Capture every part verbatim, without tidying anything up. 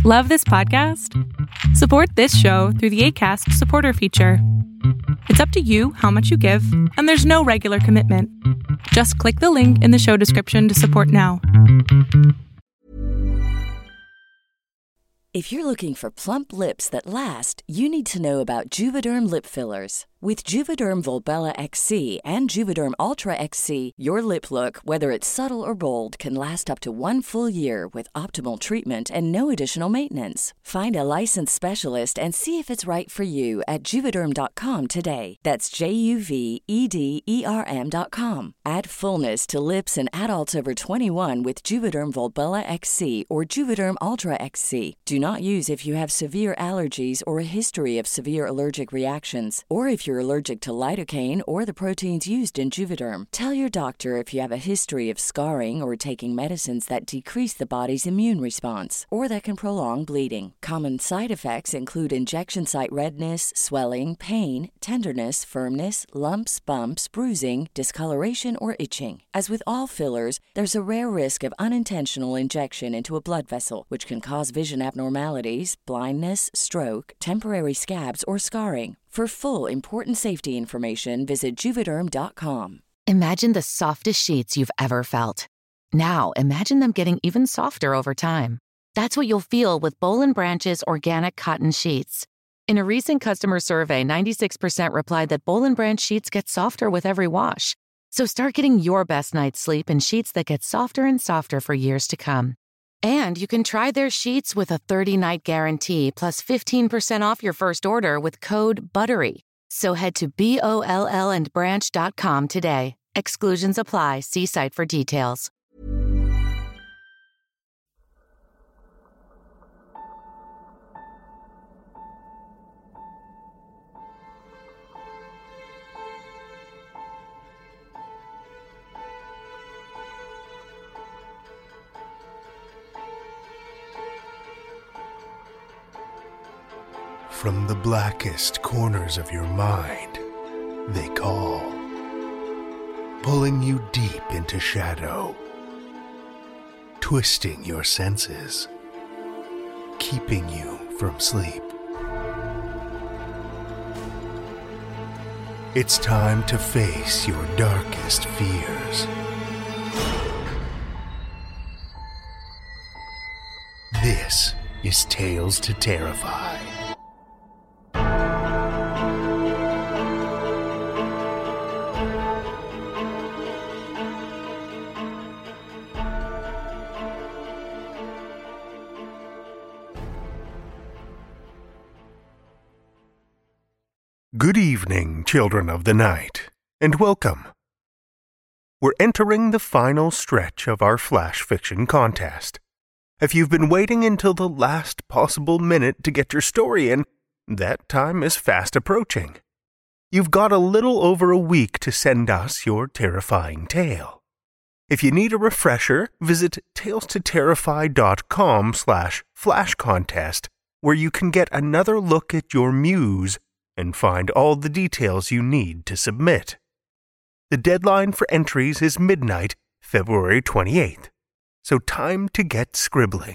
Love this podcast? Support this show through the Acast supporter feature. It's up to you how much you give, and there's no regular commitment. Just click the link in the show description to support now. If you're looking for plump lips that last, you need to know about Juvederm lip fillers. With Juvederm Volbella X C and Juvederm Ultra X C, your lip look, whether it's subtle or bold, can last up to one full year with optimal treatment and no additional maintenance. Find a licensed specialist and see if it's right for you at Juvederm dot com today. That's J U V E D E R M dot com. Add fullness to lips in adults over twenty-one with Juvederm Volbella X C or Juvederm Ultra X C. Do not use if you have severe allergies or a history of severe allergic reactions, or if you're allergic to lidocaine or the proteins used in Juvederm. Tell your doctor if you have a history of scarring or taking medicines that decrease the body's immune response or that can prolong bleeding. Common side effects include injection site redness, swelling, pain, tenderness, firmness, lumps, bumps, bruising, discoloration, or itching. As with all fillers, there's a rare risk of unintentional injection into a blood vessel, which can cause vision abnormalities, blindness, stroke, temporary scabs, or scarring. For full, important safety information, visit Juvederm dot com. Imagine the softest sheets you've ever felt. Now, imagine them getting even softer over time. That's what you'll feel with Boll and Branch's organic cotton sheets. In a recent customer survey, ninety-six percent replied that Boll and Branch sheets get softer with every wash. So start getting your best night's sleep in sheets that get softer and softer for years to come. And you can try their sheets with a thirty-night guarantee plus fifteen percent off your first order with code BUTTERY. So head to B O L L and branch dot com today. Exclusions apply. See site for details. From the blackest corners of your mind, they call, pulling you deep into shadow, twisting your senses, keeping you from sleep. It's time to face your darkest fears. This is Tales to Terrify. Good evening, children of the night, and welcome. We're entering the final stretch of our flash fiction contest. If you've been waiting until the last possible minute to get your story in, that time is fast approaching. You've got a little over a week to send us your terrifying tale. If you need a refresher, visit tales to terrify dot com slash flash contest, where you can get another look at your muse and find all the details you need to submit. The deadline for entries is midnight, February twenty-eighth, so time to get scribbling.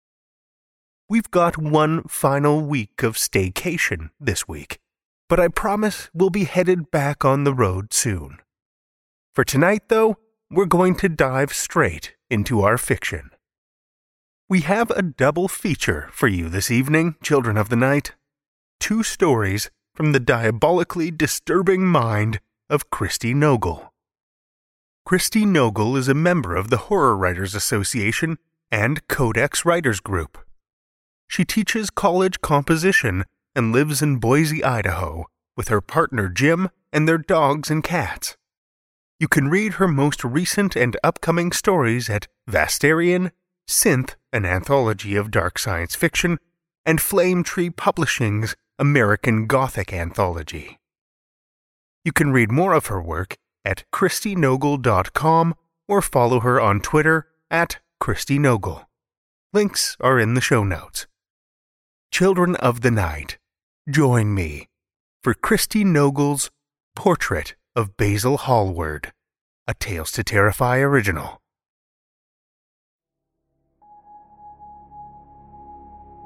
We've got one final week of staycation this week, but I promise we'll be headed back on the road soon. For tonight, though, we're going to dive straight into our fiction. We have a double feature for you this evening, children of the night. Two stories from the diabolically disturbing mind of Christy Nogle. Christy Nogle is a member of the Horror Writers Association and Codex Writers Group. She teaches college composition and lives in Boise, Idaho, with her partner Jim and their dogs and cats. You can read her most recent and upcoming stories at Vastarian, Synth, an anthology of dark science fiction, and Flame Tree Publishing's American Gothic Anthology. You can read more of her work at christy nogle dot com or follow her on Twitter at Christy Nogle. Links are in the show notes. Children of the Night, join me for Christy Nogle's Portrait of Basil Hallward, a Tales to Terrify original.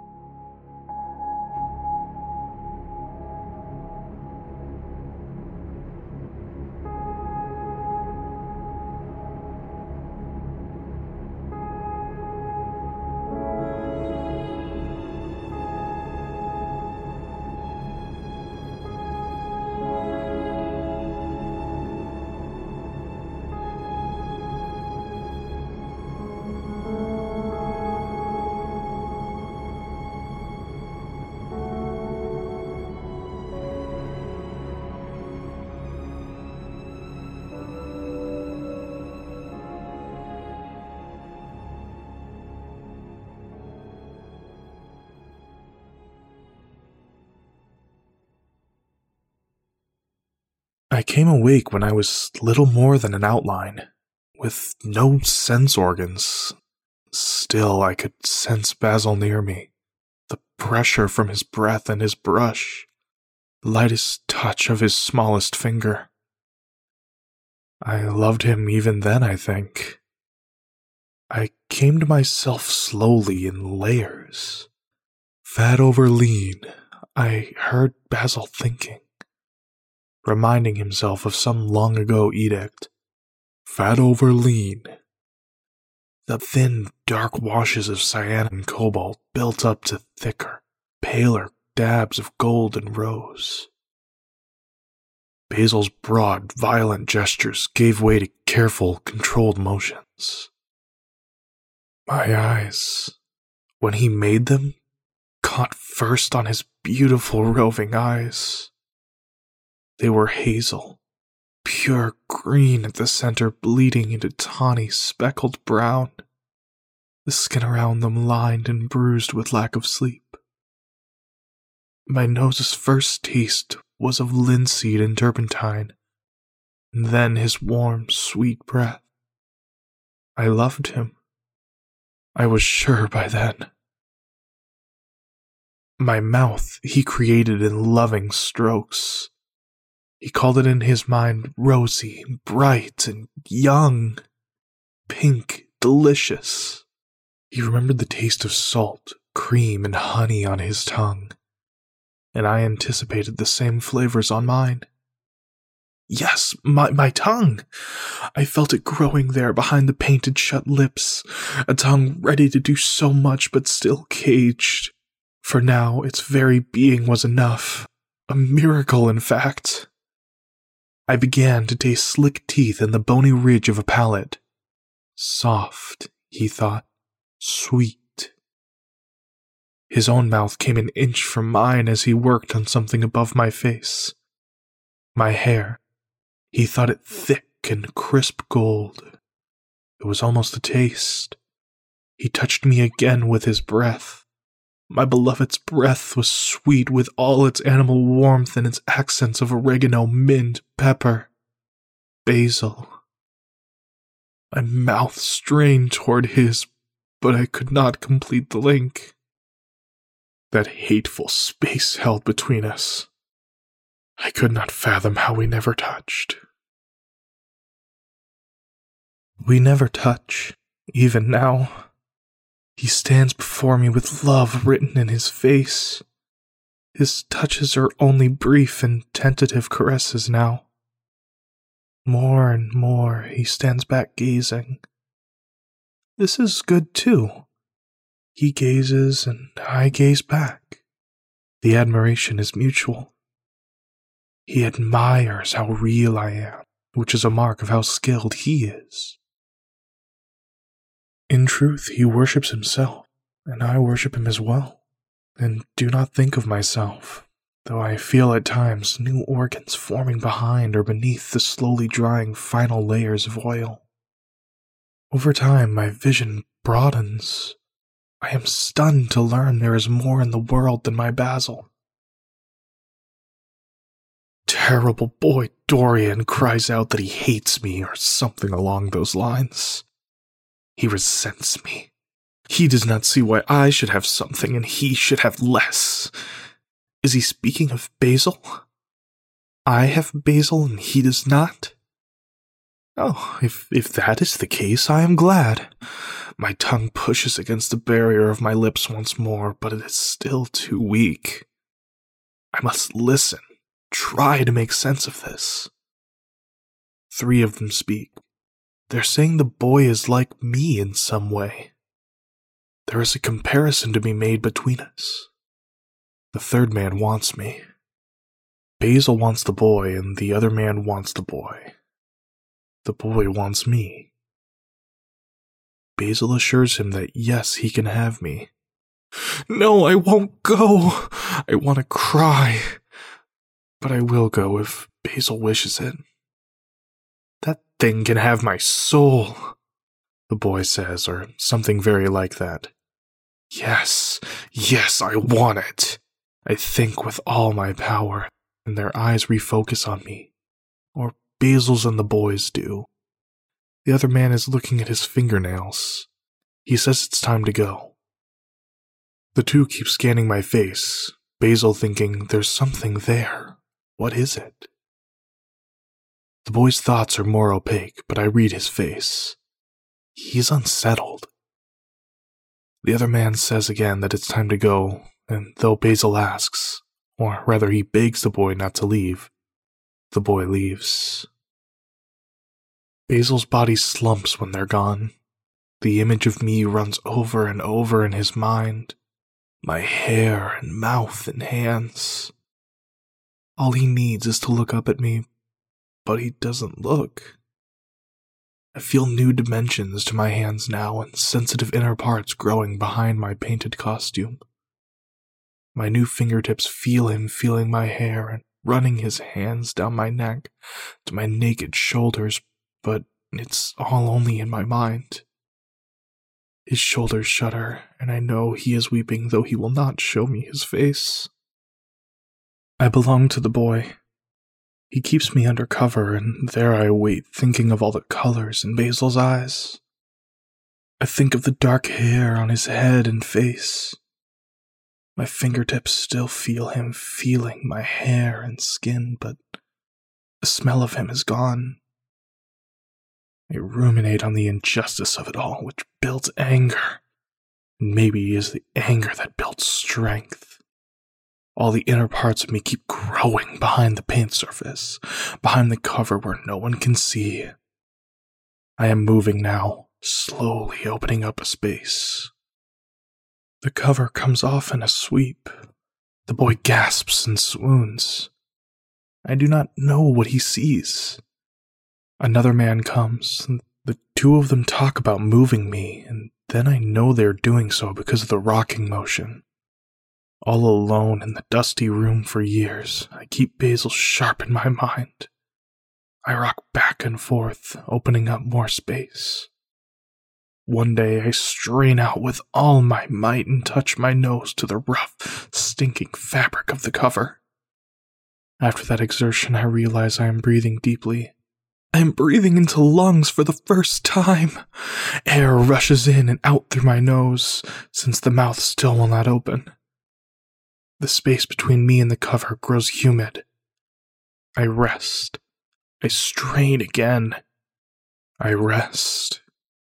I came awake when I was little more than an outline, with no sense organs. Still, I could sense Basil near me, the pressure from his breath and his brush, the lightest touch of his smallest finger. I loved him even then, I think. I came to myself slowly in layers. Fat over lean, I heard Basil thinking, reminding himself of some long ago edict. Fat over lean. The thin, dark washes of cyan and cobalt built up to thicker, paler dabs of gold and rose. Basil's broad, violent gestures gave way to careful, controlled motions. My eyes, when he made them, caught first on his beautiful roving eyes. They were hazel, pure green at the center, bleeding into tawny, speckled brown, the skin around them lined and bruised with lack of sleep. My nose's first taste was of linseed and turpentine, and then his warm, sweet breath. I loved him. I was sure by then. My mouth he created in loving strokes. He called it in his mind rosy, bright, and young, pink, delicious. He remembered the taste of salt, cream, and honey on his tongue, and I anticipated the same flavors on mine. Yes, my, my tongue! I felt it growing there behind the painted shut lips, a tongue ready to do so much but still caged. For now, its very being was enough. A miracle, in fact. I began to taste slick teeth and the bony ridge of a palate. Soft, he thought. Sweet. His own mouth came an inch from mine as he worked on something above my face. My hair. He thought it thick and crisp gold. It was almost a taste. He touched me again with his breath. My beloved's breath was sweet with all its animal warmth and its accents of oregano, mint, pepper, basil. My mouth strained toward his, but I could not complete the link. That hateful space held between us. I could not fathom how we never touched. We never touch, even now. He stands before me with love written in his face. His touches are only brief and tentative caresses now. More and more he stands back gazing. This is good too. He gazes and I gaze back. The admiration is mutual. He admires how real I am, which is a mark of how skilled he is. In truth, he worships himself, and I worship him as well, and do not think of myself, though I feel at times new organs forming behind or beneath the slowly drying final layers of oil. Over time, my vision broadens. I am stunned to learn there is more in the world than my Basil. Terrible boy Dorian cries out that he hates me or something along those lines. He resents me. He does not see why I should have something and he should have less. Is he speaking of Basil? I have Basil and he does not? Oh, if, if that is the case, I am glad. My tongue pushes against the barrier of my lips once more, but it is still too weak. I must listen, try to make sense of this. Three of them speak. They're saying the boy is like me in some way. There is a comparison to be made between us. The third man wants me. Basil wants the boy, and the other man wants the boy. The boy wants me. Basil assures him that yes, he can have me. No, I won't go. I want to cry. But I will go if Basil wishes it. That thing can have my soul, the boy says, or something very like that. Yes, yes, I want it. I think with all my power, and their eyes refocus on me. or Basil's and the boys do. The other man is looking at his fingernails. He says it's time to go. The two keep scanning my face, Basil thinking there's something there. What is it? The boy's thoughts are more opaque, but I read his face. He's unsettled. The other man says again that it's time to go, and though Basil asks, or rather he begs the boy not to leave, the boy leaves. Basil's body slumps when they're gone. The image of me runs over and over in his mind. My hair and mouth and hands. All he needs is to look up at me, but he doesn't look. I feel new dimensions to my hands now and sensitive inner parts growing behind my painted costume. My new fingertips feel him feeling my hair and running his hands down my neck to my naked shoulders, but it's all only in my mind. His shoulders shudder, and I know he is weeping, though he will not show me his face. I belong to the boy. He keeps me under cover, and there I wait, thinking of all the colors in Basil's eyes. I think of the dark hair on his head and face. My fingertips still feel him feeling my hair and skin, but the smell of him is gone. I ruminate on the injustice of it all, which builds anger. And maybe it is the anger that builds strength. All the inner parts of me keep growing behind the paint surface, behind the cover where no one can see. I am moving now, slowly opening up a space. The cover comes off in a sweep. The boy gasps and swoons. I do not know what he sees. Another man comes, and the two of them talk about moving me, and then I know they're doing so because of the rocking motion. All alone in the dusty room for years, I keep Basil sharp in my mind. I rock back and forth, opening up more space. One day I strain out with all my might and touch my nose to the rough, stinking fabric of the cover. After that exertion, I realize I am breathing deeply. I am breathing into lungs for the first time. Air rushes in and out through my nose, since the mouth still will not open. The space between me and the cover grows humid. I rest. I strain again. I rest.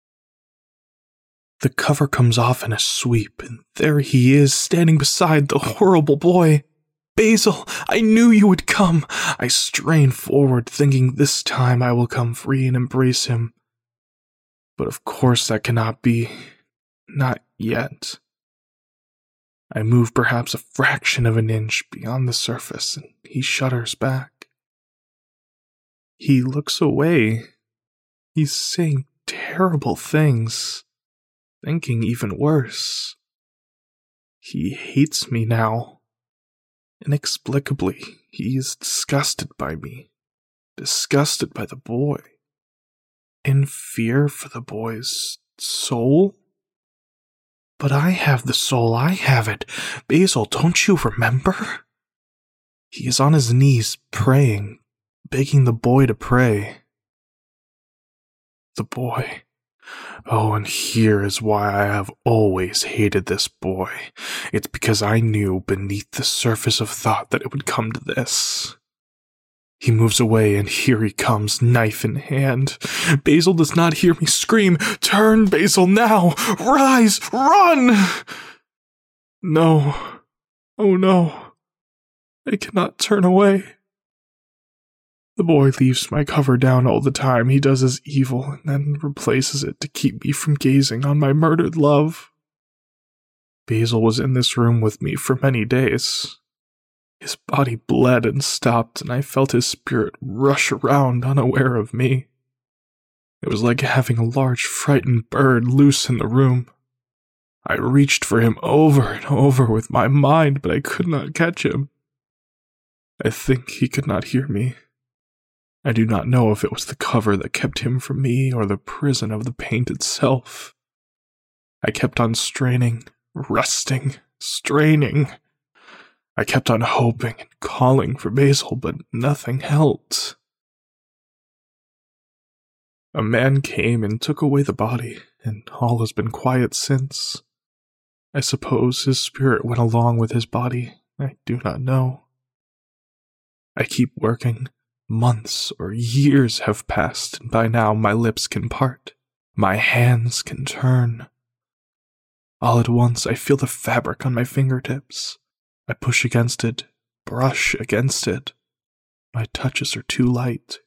The cover comes off in a sweep, and there he is, standing beside the horrible boy. Basil, I knew you would come. I strain forward, thinking this time I will come free and embrace him. But of course that cannot be. Not yet. I move perhaps a fraction of an inch beyond the surface, and he shudders back. He looks away. He's saying terrible things, thinking even worse. He hates me now. Inexplicably, he is disgusted by me, disgusted by the boy, in fear for the boy's soul. But I have the soul, I have it. Basil, don't you remember? He is on his knees, praying, begging the boy to pray. The boy. Oh, and here is why I have always hated this boy. It's because I knew beneath the surface of thought that it would come to this. He moves away, and here he comes, knife in hand. Basil does not hear me scream. Turn, Basil, now! Rise! Run! No. Oh no. I cannot turn away. The boy leaves my cover down all the time he does his evil, and then replaces it to keep me from gazing on my murdered love. Basil was in this room with me for many days. His body bled and stopped, and I felt his spirit rush around unaware of me. It was like having a large frightened bird loose in the room. I reached for him over and over with my mind, but I could not catch him. I think he could not hear me. I do not know if it was the cover that kept him from me or the prison of the paint itself. I kept on straining, resting, straining. I kept on hoping and calling for Basil, but nothing helped. A man came and took away the body, and all has been quiet since. I suppose his spirit went along with his body. I do not know. I keep working. Months or years have passed, and by now my lips can part. My hands can turn. All at once I feel the fabric on my fingertips. I push against it, brush against it. My touches are too light.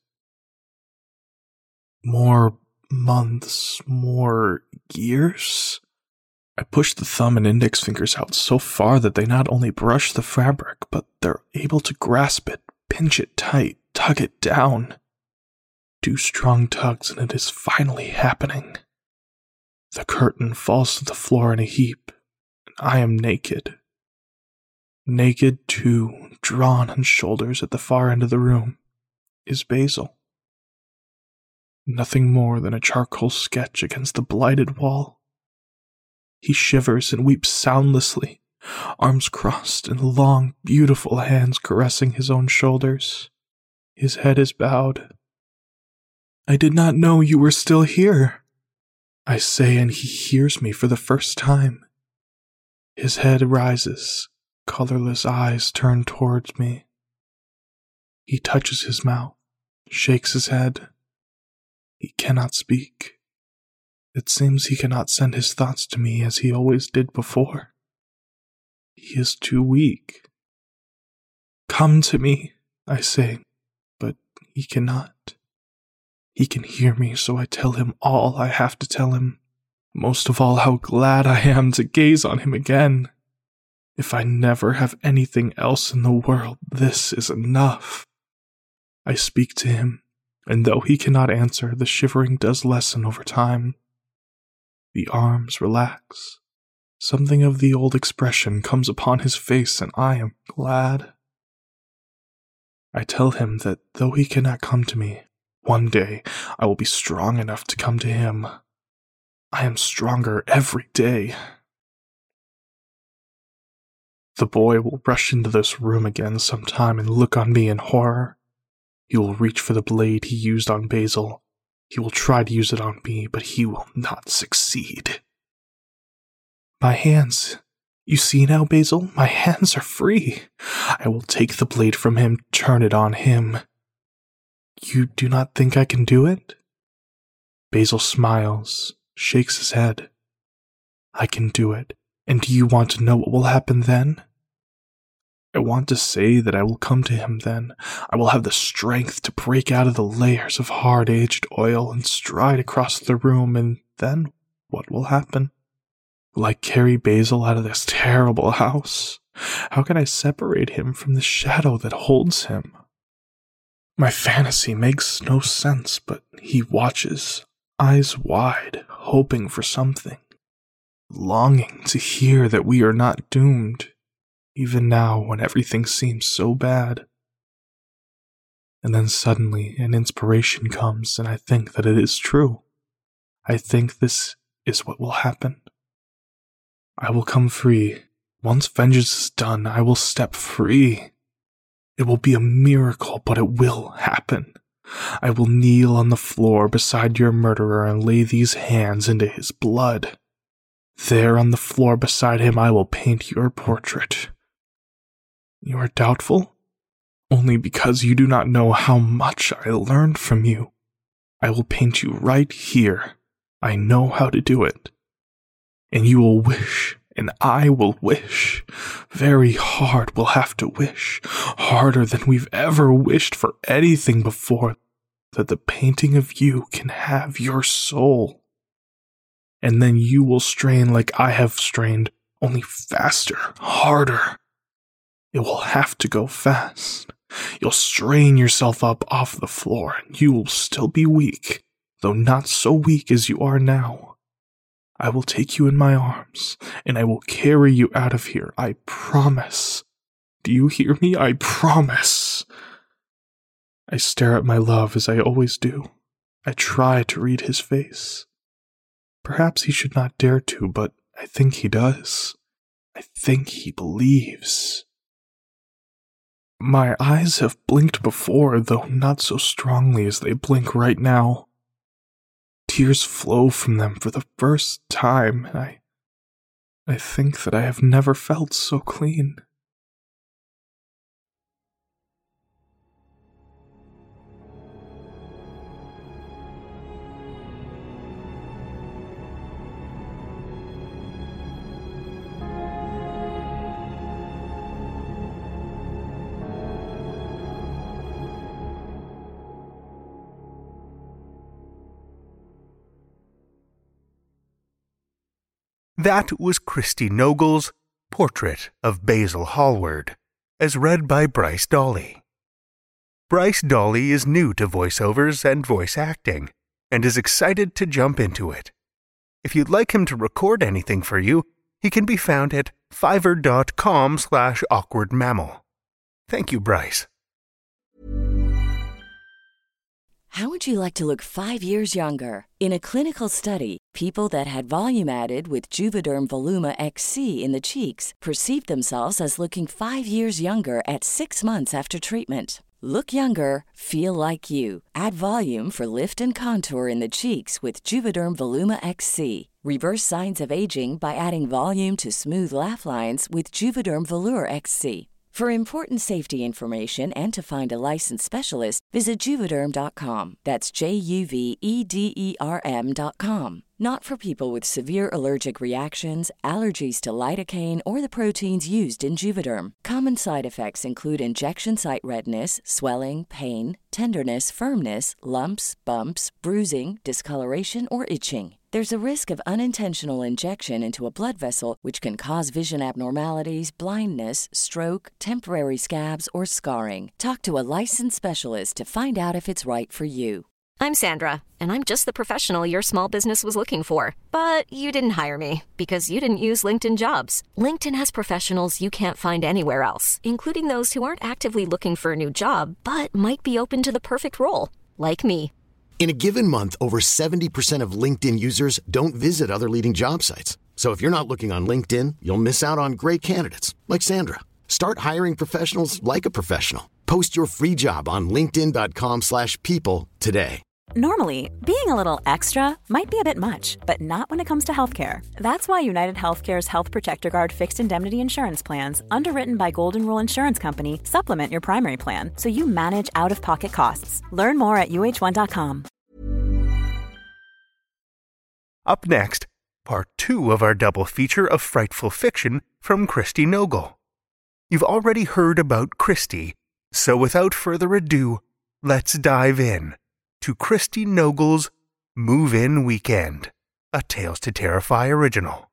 More months, more years? I push the thumb and index fingers out so far that they not only brush the fabric, but they're able to grasp it, pinch it tight, tug it down. Two strong tugs, and it is finally happening. The curtain falls to the floor in a heap, and I am naked. Naked, too, drawn on shoulders at the far end of the room, is Basil. Nothing more than a charcoal sketch against the blighted wall. He shivers and weeps soundlessly, arms crossed and long, beautiful hands caressing his own shoulders. His head is bowed. "I did not know you were still here," I say, and he hears me for the first time. His head rises, colorless eyes turn towards me. He touches his mouth, shakes his head. He cannot speak. It seems he cannot send his thoughts to me as he always did before. He is too weak. "Come to me," I say, but he cannot. He can hear me, so I tell him all I have to tell him. Most of all, how glad I am to gaze on him again. If I never have anything else in the world, this is enough. I speak to him, and though he cannot answer, the shivering does lessen over time. The arms relax. Something of the old expression comes upon his face, and I am glad. I tell him that though he cannot come to me, one day I will be strong enough to come to him. I am stronger every day. The boy will rush into this room again sometime and look on me in horror. He will reach for the blade he used on Basil. He will try to use it on me, but he will not succeed. My hands. You see now, Basil? My hands are free. I will take the blade from him, turn it on him. You do not think I can do it? Basil smiles, shakes his head. I can do it. And do you want to know what will happen then? I want to say that I will come to him then. I will have the strength to break out of the layers of hard-aged oil and stride across the room, and then what will happen? Will I carry Basil out of this terrible house? How can I separate him from the shadow that holds him? My fantasy makes no sense, but he watches, eyes wide, hoping for something, longing to hear that we are not doomed, even now when everything seems so bad. And then suddenly an inspiration comes, and I think that it is true. I think this is what will happen. I will come free. Once vengeance is done, I will step free. It will be a miracle, but it will happen. I will kneel on the floor beside your murderer and lay these hands into his blood. There on the floor beside him I will paint your portrait. You are doubtful? Only because you do not know how much I learned from you. I will paint you right here. I know how to do it. And you will wish, and I will wish. Very hard we'll have to wish, harder than we've ever wished for anything before, that the painting of you can have your soul. And then you will strain like I have strained, only faster, harder. It will have to go fast. You'll strain yourself up off the floor, and you will still be weak, though not so weak as you are now. I will take you in my arms, and I will carry you out of here, I promise. Do you hear me? I promise. I stare at my love as I always do. I try to read his face. Perhaps he should not dare to, but I think he does. I think he believes. My eyes have blinked before, though not so strongly as they blink right now. Tears flow from them for the first time, and I, I think that I have never felt so clean. That was Christy Nogle's Portrait of Basil Hallward, as read by Bryce Dolly. Bryce Dolly is new to voiceovers and voice acting, and is excited to jump into it. If you'd like him to record anything for you, he can be found at fiverr.com slash awkwardmammal. Thank you, Bryce. How would you like to look five years younger? In a clinical study, people that had volume added with Juvederm Voluma X C in the cheeks perceived themselves as looking five years younger at six months after treatment. Look younger, feel like you. Add volume for lift and contour in the cheeks with Juvederm Voluma X C. Reverse signs of aging by adding volume to smooth laugh lines with Juvederm Volure X C. For important safety information and to find a licensed specialist, visit Juvederm dot com. That's J U V E D E R M dot com. Not for people with severe allergic reactions, allergies to lidocaine, or the proteins used in Juvederm. Common side effects include injection site redness, swelling, pain, tenderness, firmness, lumps, bumps, bruising, discoloration, or itching. There's a risk of unintentional injection into a blood vessel, which can cause vision abnormalities, blindness, stroke, temporary scabs, or scarring. Talk to a licensed specialist to find out if it's right for you. I'm Sandra, and I'm just the professional your small business was looking for. But you didn't hire me because you didn't use LinkedIn Jobs. LinkedIn has professionals you can't find anywhere else, including those who aren't actively looking for a new job, but might be open to the perfect role, like me. In a given month, over seventy percent of LinkedIn users don't visit other leading job sites. So if you're not looking on LinkedIn, you'll miss out on great candidates like Sandra. Start hiring professionals like a professional. Post your free job on linkedin.com slash people today. Normally, being a little extra might be a bit much, but not when it comes to healthcare. That's why United Healthcare's Health Protector Guard fixed indemnity insurance plans, underwritten by Golden Rule Insurance Company, supplement your primary plan so you manage out-of-pocket costs. Learn more at U H one dot com. Up next, part two of our double feature of frightful fiction from Christy Nogle. You've already heard about Christy, so without further ado, let's dive in to Christy Nogle's Move-In Weekend, a Tales to Terrify original.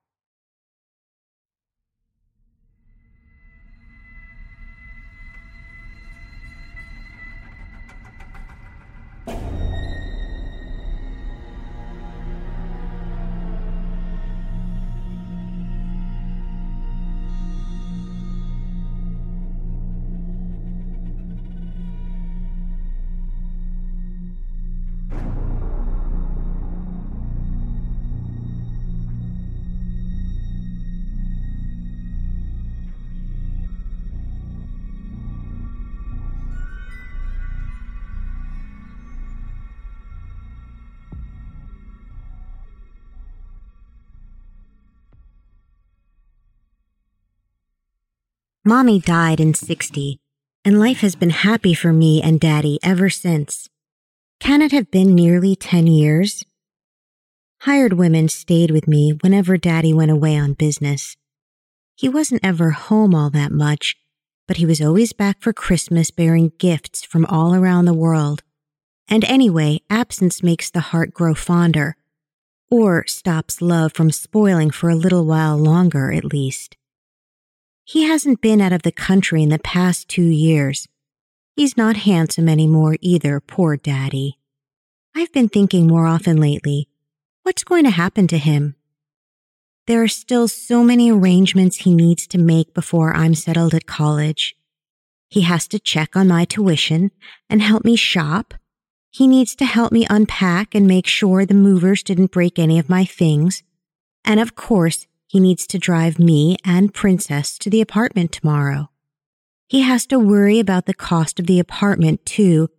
Mommy died in sixty, and life has been happy for me and Daddy ever since. Can it have been nearly ten years? Hired women stayed with me whenever Daddy went away on business. He wasn't ever home all that much, but he was always back for Christmas bearing gifts from all around the world. And anyway, absence makes the heart grow fonder, or stops love from spoiling for a little while longer at least. He hasn't been out of the country in the past two years. He's not handsome anymore either, poor Daddy. I've been thinking more often lately, what's going to happen to him? There are still so many arrangements he needs to make before I'm settled at college. He has to check on my tuition and help me shop. He needs to help me unpack and make sure the movers didn't break any of my things. And of course, he needs to drive me and Princess to the apartment tomorrow. He has to worry about the cost of the apartment, too,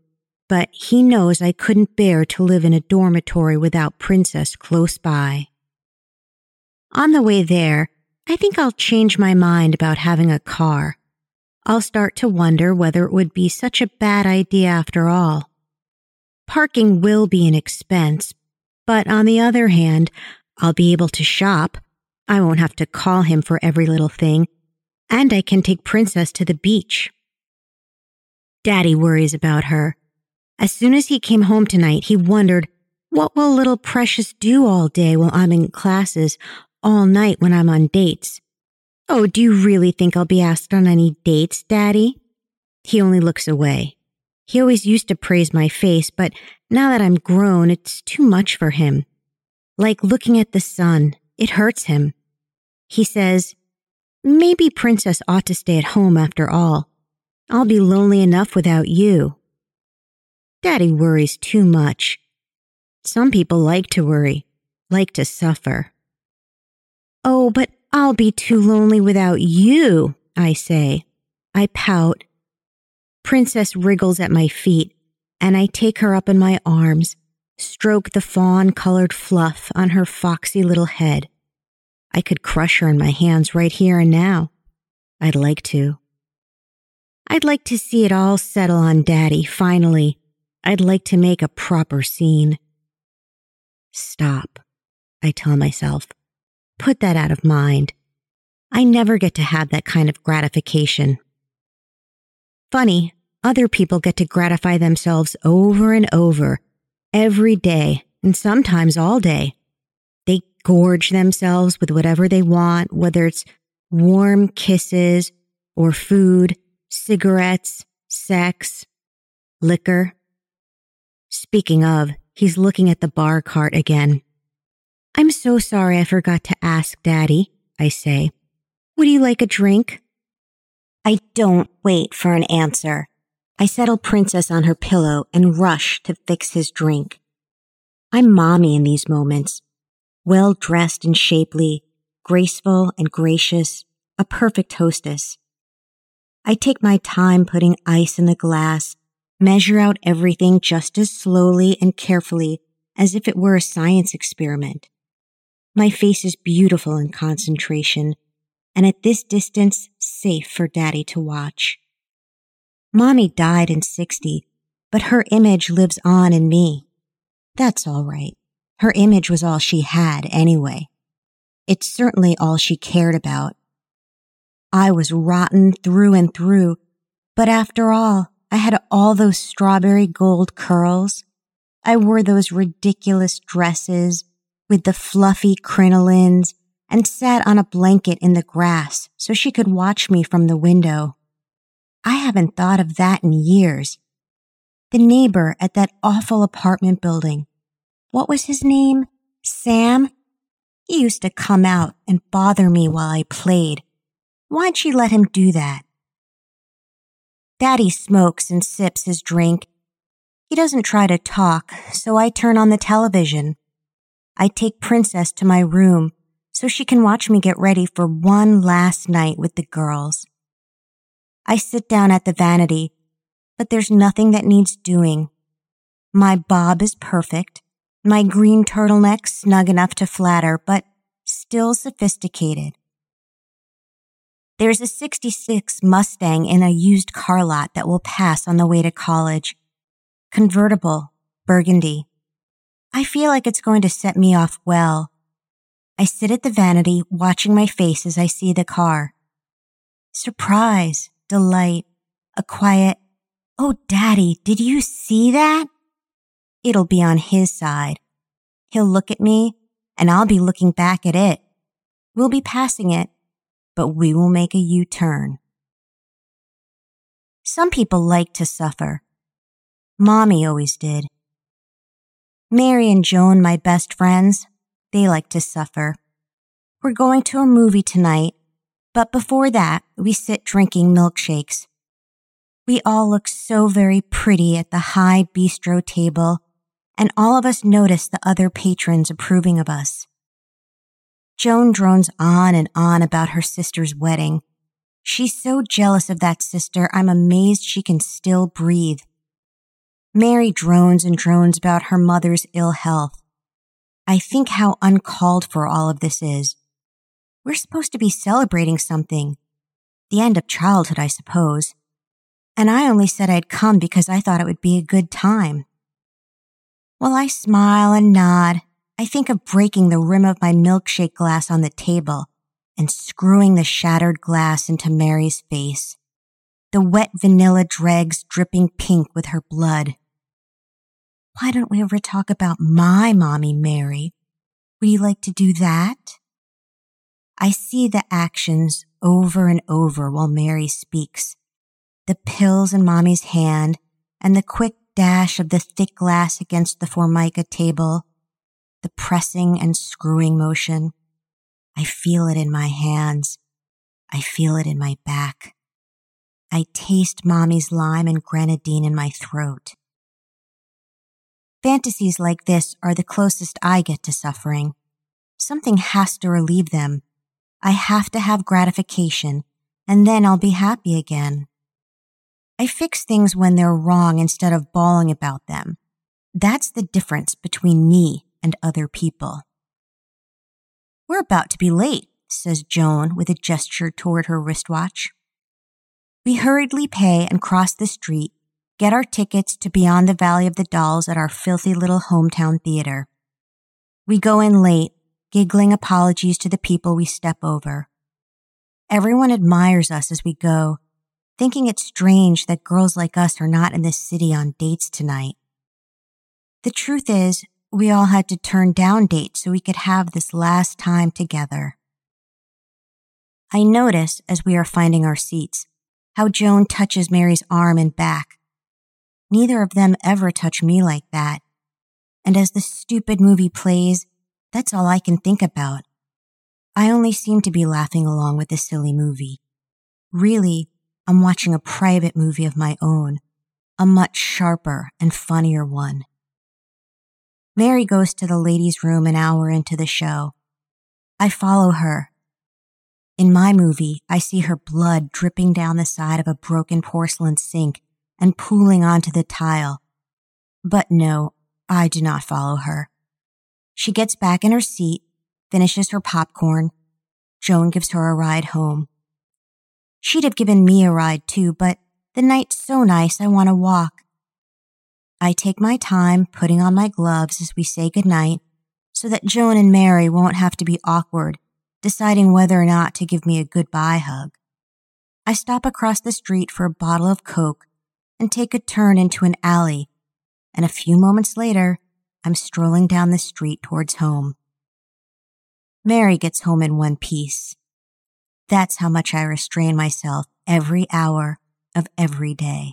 but he knows I couldn't bear to live in a dormitory without Princess close by. On the way there, I think I'll change my mind about having a car. I'll start to wonder whether it would be such a bad idea after all. Parking will be an expense, but on the other hand, I'll be able to shop. I won't have to call him for every little thing, and I can take Princess to the beach. Daddy worries about her. As soon as he came home tonight, he wondered, what will little Precious do all day while I'm in classes, all night when I'm on dates? Oh, do you really think I'll be asked on any dates, Daddy? He only looks away. He always used to praise my face, but now that I'm grown, it's too much for him. Like looking at the sun, it hurts him. He says, maybe Princess ought to stay at home after all. I'll be lonely enough without you. Daddy worries too much. Some people like to worry, like to suffer. Oh, but I'll be too lonely without you, I say. I pout. Princess wriggles at my feet, and I take her up in my arms, stroke the fawn-colored fluff on her foxy little head. I could crush her in my hands right here and now. I'd like to. I'd like to see it all settle on Daddy, finally. I'd like to make a proper scene. Stop, I tell myself. Put that out of mind. I never get to have that kind of gratification. Funny, other people get to gratify themselves over and over, every day, and sometimes all day. They gorge themselves with whatever they want, whether it's warm kisses or food, cigarettes, sex, liquor. Speaking of, he's looking at the bar cart again. I'm so sorry I forgot to ask, Daddy, I say. Would you like a drink? I don't wait for an answer. I settle Princess on her pillow and rush to fix his drink. I'm mommy in these moments. Well-dressed and shapely, graceful and gracious, a perfect hostess. I take my time putting ice in the glass, measure out everything just as slowly and carefully as if it were a science experiment. My face is beautiful in concentration, and at this distance, safe for Daddy to watch. Mommy died in sixty, but her image lives on in me. That's all right. Her image was all she had anyway. It's certainly all she cared about. I was rotten through and through, but after all, I had all those strawberry gold curls. I wore those ridiculous dresses with the fluffy crinolines and sat on a blanket in the grass so she could watch me from the window. I haven't thought of that in years. The neighbor at that awful apartment building, what was his name? Sam? He used to come out and bother me while I played. Why'd she let him do that? Daddy smokes and sips his drink. He doesn't try to talk, so I turn on the television. I take Princess to my room so she can watch me get ready for one last night with the girls. I sit down at the vanity, but there's nothing that needs doing. My bob is perfect, my green turtleneck snug enough to flatter, but still sophisticated. There's a sixty-six Mustang in a used car lot that will pass on the way to college. Convertible, burgundy. I feel like it's going to set me off well. I sit at the vanity watching my face as I see the car. Surprise, delight, a quiet, "Oh, Daddy, did you see that?" It'll be on his side. He'll look at me, and I'll be looking back at it. We'll be passing it, but we will make a U-turn. Some people like to suffer. Mommy always did. Mary and Joan, my best friends, they like to suffer. We're going to a movie tonight, but before that, we sit drinking milkshakes. We all look so very pretty at the high bistro table, and all of us notice the other patrons approving of us. Joan drones on and on about her sister's wedding. She's so jealous of that sister, I'm amazed she can still breathe. Mary drones and drones about her mother's ill health. I think how uncalled for all of this is. We're supposed to be celebrating something. The end of childhood, I suppose. And I only said I'd come because I thought it would be a good time. While I smile and nod, I think of breaking the rim of my milkshake glass on the table and screwing the shattered glass into Mary's face. The wet vanilla dregs dripping pink with her blood. Why don't we ever talk about my mommy, Mary? Would you like to do that? I see the actions over and over while Mary speaks. The pills in Mommy's hand and the quick dash of the thick glass against the Formica table, the pressing and screwing motion. I feel it in my hands. I feel it in my back. I taste Mommy's lime and grenadine in my throat. Fantasies like this are the closest I get to suffering. Something has to relieve them. I have to have gratification, and then I'll be happy again. I fix things when they're wrong instead of bawling about them. That's the difference between me and other people. We're about to be late, says Joan with a gesture toward her wristwatch. We hurriedly pay and cross the street, get our tickets to Beyond the Valley of the Dolls at our filthy little hometown theater. We go in late, giggling apologies to the people we step over. Everyone admires us as we go, thinking it's strange that girls like us are not in the city on dates tonight. The truth is, we all had to turn down dates so we could have this last time together. I notice, as we are finding our seats, how Joan touches Mary's arm and back. Neither of them ever touch me like that. And as the stupid movie plays, that's all I can think about. I only seem to be laughing along with the silly movie. Really, I'm watching a private movie of my own, a much sharper and funnier one. Mary goes to the ladies' room an hour into the show. I follow her. In my movie, I see her blood dripping down the side of a broken porcelain sink and pooling onto the tile. But no, I do not follow her. She gets back in her seat, finishes her popcorn. Joan gives her a ride home. She'd have given me a ride too, but the night's so nice I want to walk. I take my time putting on my gloves as we say goodnight so that Joan and Mary won't have to be awkward, deciding whether or not to give me a goodbye hug. I stop across the street for a bottle of Coke and take a turn into an alley, and a few moments later, I'm strolling down the street towards home. Mary gets home in one piece. That's how much I restrain myself every hour of every day.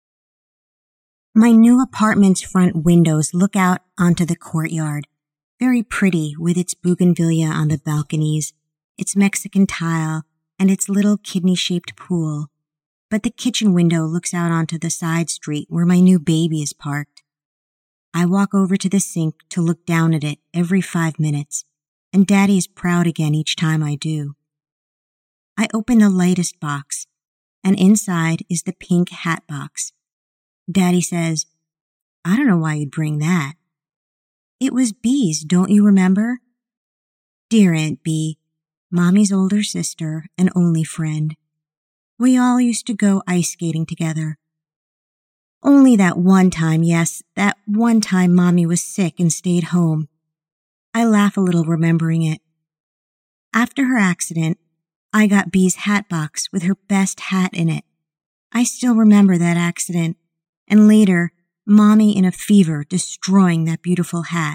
My new apartment's front windows look out onto the courtyard, very pretty with its bougainvillea on the balconies, its Mexican tile, and its little kidney-shaped pool. But the kitchen window looks out onto the side street where my new baby is parked. I walk over to the sink to look down at it every five minutes, and Daddy is proud again each time I do. I open the lightest box, and inside is the pink hat box. Daddy says, I don't know why you'd bring that. It was Bee's, don't you remember? Dear Aunt Bee, Mommy's older sister and only friend. We all used to go ice skating together. Only that one time, yes, that one time Mommy was sick and stayed home. I laugh a little remembering it. After her accident, I got Bee's hat box with her best hat in it. I still remember that accident, and later, Mommy in a fever destroying that beautiful hat.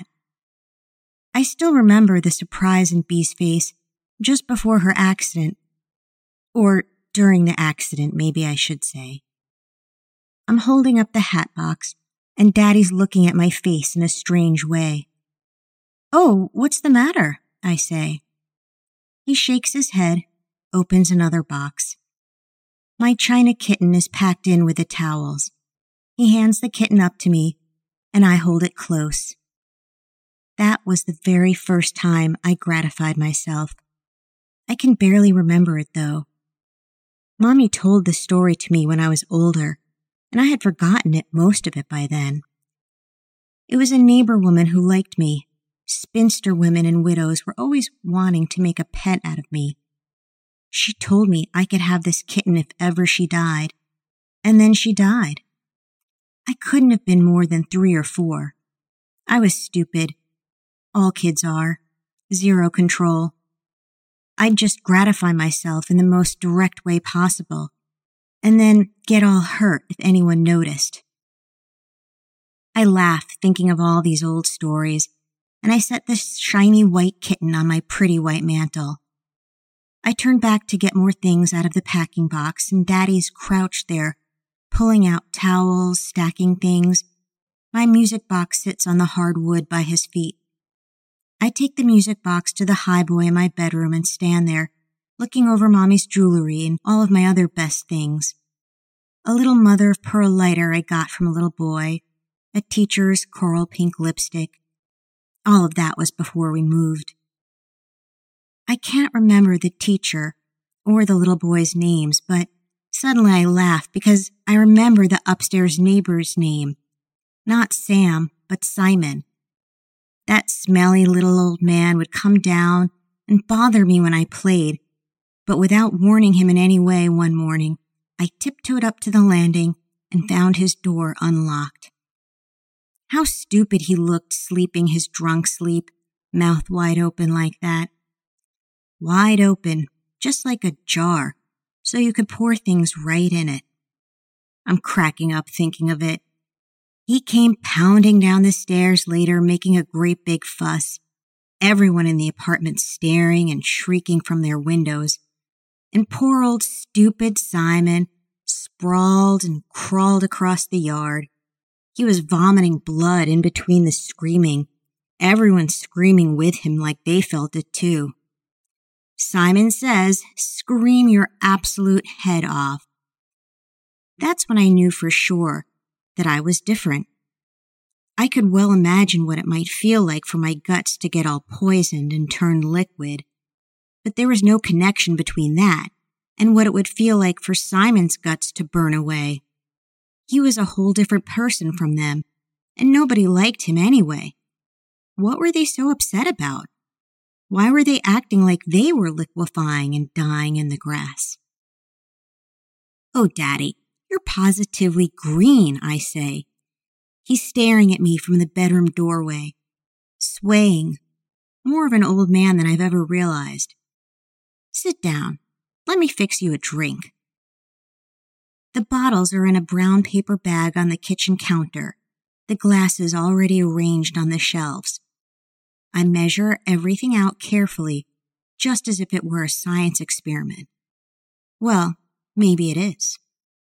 I still remember the surprise in Bee's face just before her accident, or during the accident, maybe I should say. I'm holding up the hat box, and Daddy's looking at my face in a strange way. Oh, what's the matter? I say. He shakes his head, opens another box. My china kitten is packed in with the towels. He hands the kitten up to me, and I hold it close. That was the very first time I gratified myself. I can barely remember it, though. Mommy told the story to me when I was older, and and I had forgotten it, most of it by then. It was a neighbor woman who liked me. Spinster women and widows were always wanting to make a pet out of me. She told me I could have this kitten if ever she died, and then she died. I couldn't have been more than three or four. I was stupid. All kids are. Zero control. I'd just gratify myself in the most direct way possible, and then get all hurt if anyone noticed. I laughed thinking of all these old stories, and I set this shiny white kitten on my pretty white mantle. I turned back to get more things out of the packing box, and Daddy's crouched there, pulling out towels, stacking things. My music box sits on the hard wood by his feet. I take the music box to the highboy in my bedroom and stand there, looking over Mommy's jewelry and all of my other best things. A little mother of pearl lighter I got from a little boy, a teacher's coral pink lipstick. All of that was before we moved. I can't remember the teacher or the little boy's names, but suddenly I laugh because I remember the upstairs neighbor's name. Not Sam, but Simon. That smelly little old man would come down and bother me when I played, but without warning him in any way one morning, I tiptoed up to the landing and found his door unlocked. How stupid he looked sleeping his drunk sleep, mouth wide open like that. Wide open, just like a jar, so you could pour things right in it. I'm cracking up thinking of it. He came pounding down the stairs later, making a great big fuss. Everyone in the apartment staring and shrieking from their windows. And poor old stupid Simon sprawled and crawled across the yard. He was vomiting blood in between the screaming. Everyone screaming with him like they felt it too. Simon says, "Scream your absolute head off." That's when I knew for sure that I was different. I could well imagine what it might feel like for my guts to get all poisoned and turn liquid, but there was no connection between that and what it would feel like for Simon's guts to burn away. He was a whole different person from them, and nobody liked him anyway. What were they so upset about? Why were they acting like they were liquefying and dying in the grass? "Oh, Daddy, you're positively green," I say. He's staring at me from the bedroom doorway, swaying, more of an old man than I've ever realized. "Sit down. Let me fix you a drink." The bottles are in a brown paper bag on the kitchen counter, the glasses already arranged on the shelves. I measure everything out carefully, just as if it were a science experiment. Well, maybe it is.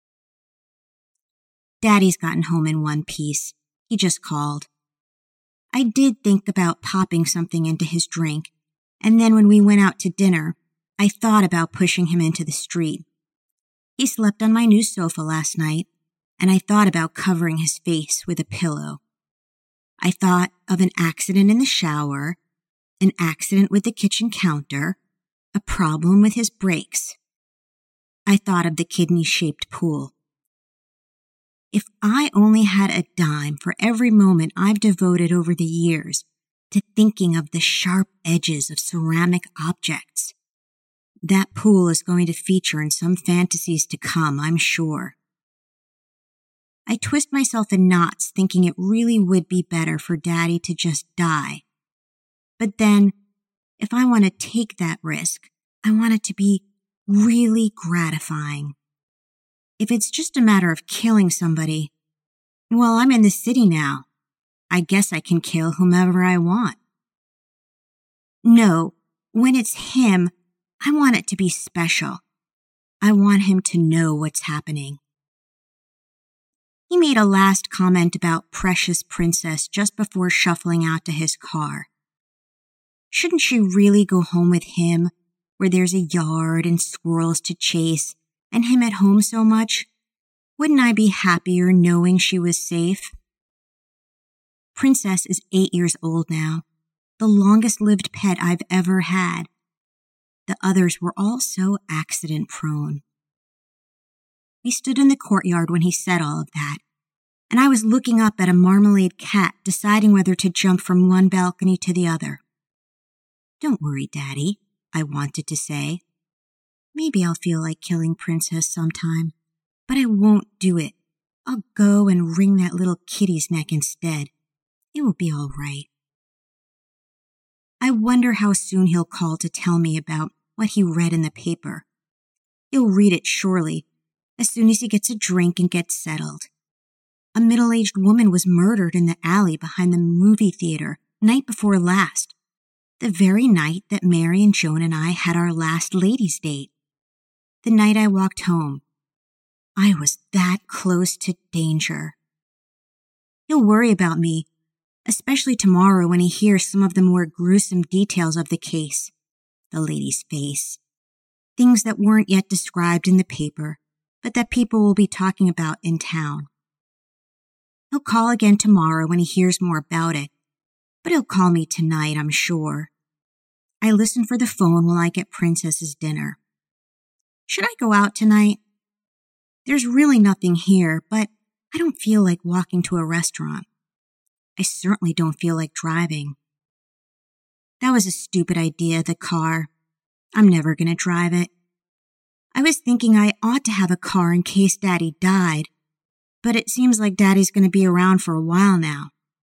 Daddy's gotten home in one piece. He just called. I did think about popping something into his drink, and then when we went out to dinner, I thought about pushing him into the street. He slept on my new sofa last night, and I thought about covering his face with a pillow. I thought of an accident in the shower, an accident with the kitchen counter, a problem with his brakes. I thought of the kidney-shaped pool. If I only had a dime for every moment I've devoted over the years to thinking of the sharp edges of ceramic objects, that pool is going to feature in some fantasies to come, I'm sure. I twist myself in knots thinking it really would be better for Daddy to just die. But then, if I want to take that risk, I want it to be really gratifying. If it's just a matter of killing somebody, well, I'm in the city now. I guess I can kill whomever I want. No, when it's him, I want it to be special. I want him to know what's happening. He made a last comment about Precious Princess just before shuffling out to his car. Shouldn't she really go home with him, where there's a yard and squirrels to chase, and him at home so much? Wouldn't I be happier knowing she was safe? Princess is eight years old now, the longest-lived pet I've ever had. The others were all so accident-prone. We stood in the courtyard when he said all of that, and I was looking up at a marmalade cat, deciding whether to jump from one balcony to the other. Don't worry, Daddy, I wanted to say. Maybe I'll feel like killing Princess sometime, but I won't do it. I'll go and wring that little kitty's neck instead. It will be all right. I wonder how soon he'll call to tell me about what he read in the paper. He'll read it surely, as soon as he gets a drink and gets settled. A middle-aged woman was murdered in the alley behind the movie theater night before last, the very night that Mary and Joan and I had our last ladies' date. The night I walked home. I was that close to danger. He'll worry about me, especially tomorrow when he hears some of the more gruesome details of the case. The lady's face. Things that weren't yet described in the paper, but that people will be talking about in town. He'll call again tomorrow when he hears more about it, but he'll call me tonight, I'm sure. I listen for the phone while I get Princess's dinner. Should I go out tonight? There's really nothing here, but I don't feel like walking to a restaurant. I certainly don't feel like driving. That was a stupid idea, the car. I'm never going to drive it. I was thinking I ought to have a car in case Daddy died, but it seems like Daddy's going to be around for a while now.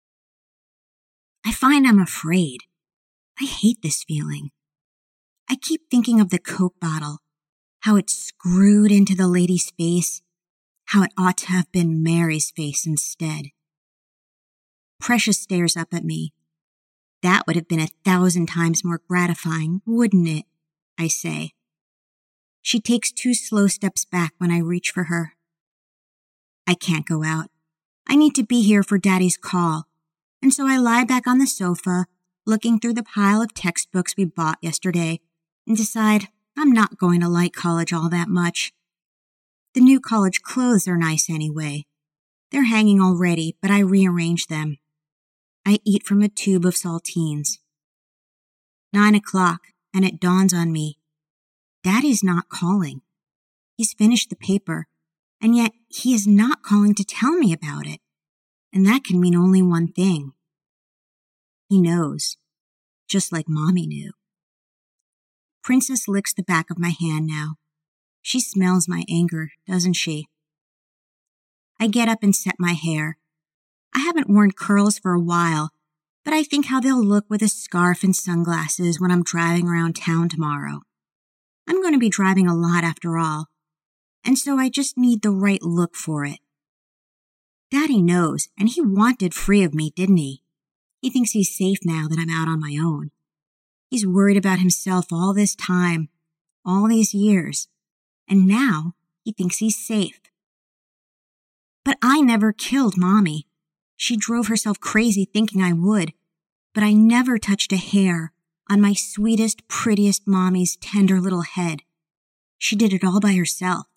I find I'm afraid. I hate this feeling. I keep thinking of the Coke bottle, how it's screwed into the lady's face, how it ought to have been Mary's face instead. Precious stares up at me. That would have been a thousand times more gratifying, wouldn't it? I say. She takes two slow steps back when I reach for her. I can't go out. I need to be here for Daddy's call, and so I lie back on the sofa, looking through the pile of textbooks we bought yesterday, and decide I'm not going to like college all that much. The new college clothes are nice anyway. They're hanging already, but I rearrange them. I eat from a tube of saltines. Nine o'clock, and it dawns on me. Daddy's not calling. He's finished the paper, and yet he is not calling to tell me about it. And that can mean only one thing. He knows, just like Mommy knew. Princess licks the back of my hand now. She smells my anger, doesn't she? I get up and set my hair. I haven't worn curls for a while, but I think how they'll look with a scarf and sunglasses when I'm driving around town tomorrow. I'm going to be driving a lot after all, and so I just need the right look for it. Daddy knows, and he wanted free of me, didn't he? He thinks he's safe now that I'm out on my own. He's worried about himself all this time, all these years, and now he thinks he's safe. But I never killed Mommy. She drove herself crazy thinking I would, but I never touched a hair on my sweetest, prettiest Mommy's tender little head. She did it all by herself.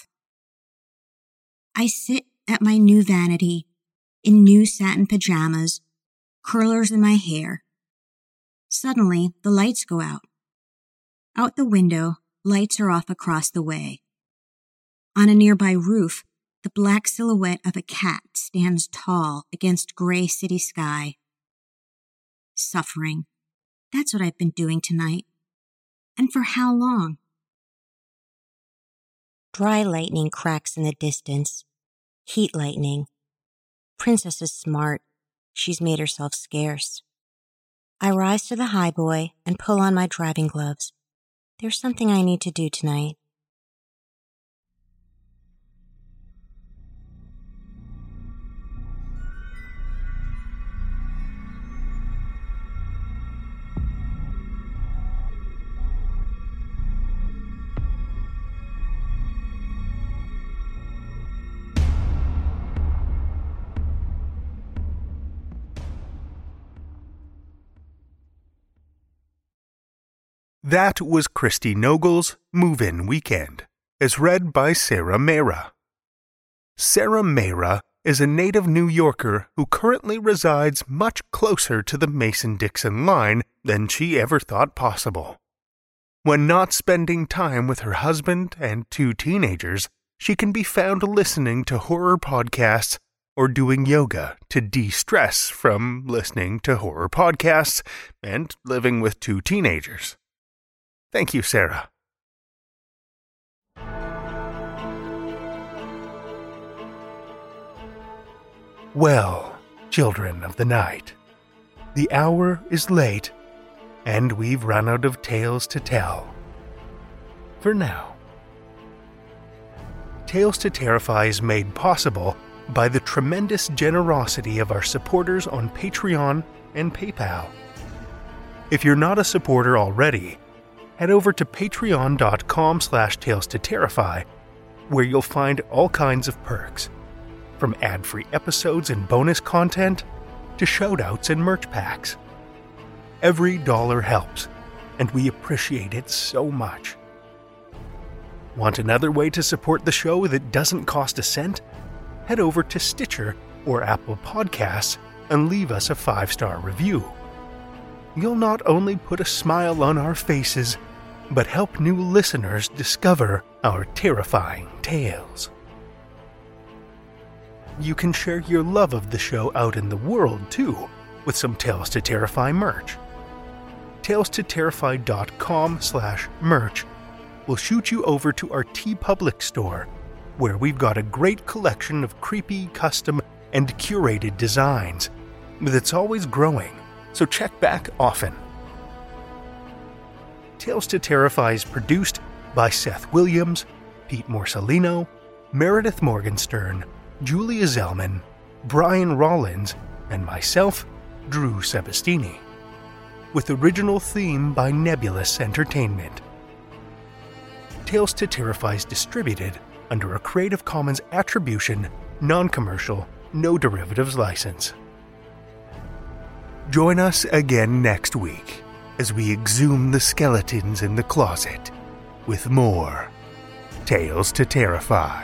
I sit at my new vanity, in new satin pajamas, curlers in my hair. Suddenly, the lights go out. Out the window, lights are off across the way. On a nearby roof, the black silhouette of a cat stands tall against gray city sky. Suffering. That's what I've been doing tonight. And for how long? Dry lightning cracks in the distance. Heat lightning. Princess is smart. She's made herself scarce. I rise to the highboy and pull on my driving gloves. There's something I need to do tonight. That was Christy Nogle's Move-In Weekend, as read by Sarah Mehra. Sarah Mehra is a native New Yorker who currently resides much closer to the Mason-Dixon line than she ever thought possible. When not spending time with her husband and two teenagers, she can be found listening to horror podcasts or doing yoga to de-stress from listening to horror podcasts and living with two teenagers. Thank you, Sarah. Well, children of the night, the hour is late, and we've run out of tales to tell. For now. Tales to Terrify is made possible by the tremendous generosity of our supporters on Patreon and PayPal. If you're not a supporter already, head over to patreon.com slash tales to terrify, where you'll find all kinds of perks, from ad-free episodes and bonus content to shoutouts and merch packs. Every dollar helps, and we appreciate it so much. Want another way to support the show that doesn't cost a cent? Head over to Stitcher or Apple Podcasts and leave us a five-star review. You'll not only put a smile on our faces, but help new listeners discover our terrifying tales. You can share your love of the show out in the world, too, with some Tales to Terrify merch. tales to terrify dot com slash merch will shoot you over to our TeePublic store, where we've got a great collection of creepy, custom, and curated designs that's always growing, so check back often. Tales to Terrify is produced by Seth Williams, Pete Morcellino, Meredith Morgenstern, Julia Zellman, Brian Rollins, and myself, Drew Sebastini, with original theme by Nebulous Entertainment. Tales to Terrify is distributed under a Creative Commons Attribution, Non-Commercial, No Derivatives license. Join us again next week as we exhume the skeletons in the closet with more Tales to Terrify.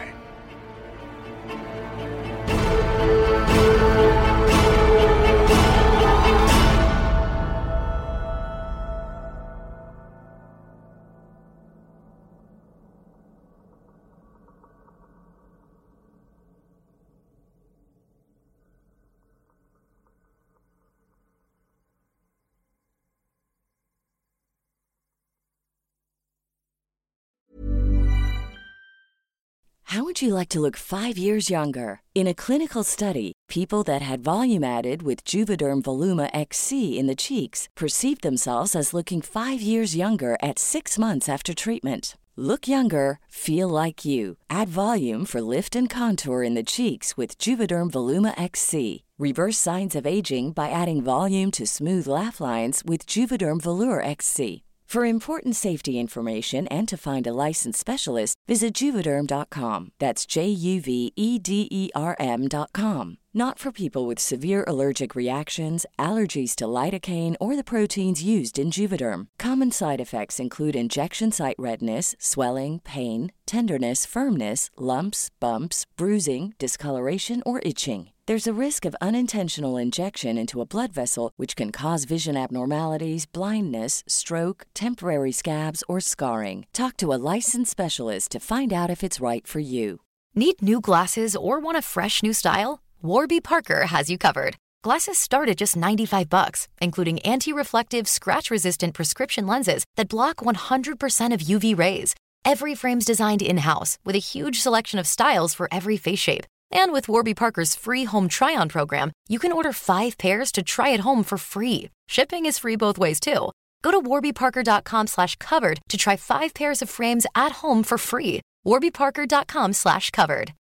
How would you like to look five years younger? In a clinical study, people that had volume added with Juvederm Voluma X C in the cheeks perceived themselves as looking five years younger at six months after treatment. Look younger, feel like you. Add volume for lift and contour in the cheeks with Juvederm Voluma X C. Reverse signs of aging by adding volume to smooth laugh lines with Juvederm Volure X C. For important safety information and to find a licensed specialist, visit Juvederm dot com. That's J U V E D E R M dot com. Not for people with severe allergic reactions, allergies to lidocaine, or the proteins used in Juvederm. Common side effects include injection site redness, swelling, pain, tenderness, firmness, lumps, bumps, bruising, discoloration, or itching. There's a risk of unintentional injection into a blood vessel, which can cause vision abnormalities, blindness, stroke, temporary scabs, or scarring. Talk to a licensed specialist to find out if it's right for you. Need new glasses or want a fresh new style? Warby Parker has you covered. Glasses start at just ninety-five bucks, including anti-reflective, scratch-resistant prescription lenses that block one hundred percent of U V rays. Every frame's designed in-house with a huge selection of styles for every face shape. And with Warby Parker's free home try-on program, you can order five pairs to try at home for free. Shipping is free both ways, too. Go to warby parker dot com slash covered to try five pairs of frames at home for free. warby parker dot com slash covered.